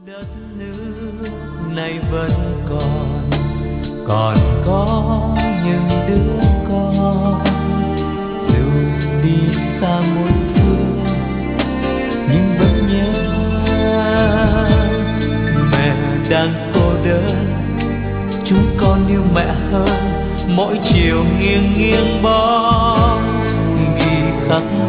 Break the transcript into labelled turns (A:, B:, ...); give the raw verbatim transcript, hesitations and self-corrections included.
A: Đất nước này vẫn còn, còn có những đứa con dù đi xa muôn phương nhưng vẫn nhớ mẹ đang cô đơn. Chúng con yêu mẹ hơn mỗi chiều nghiêng nghiêng bóng ghi khắc